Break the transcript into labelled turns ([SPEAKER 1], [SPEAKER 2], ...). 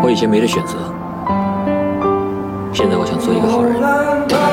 [SPEAKER 1] 我以前没得选择，现在我想做一个好人。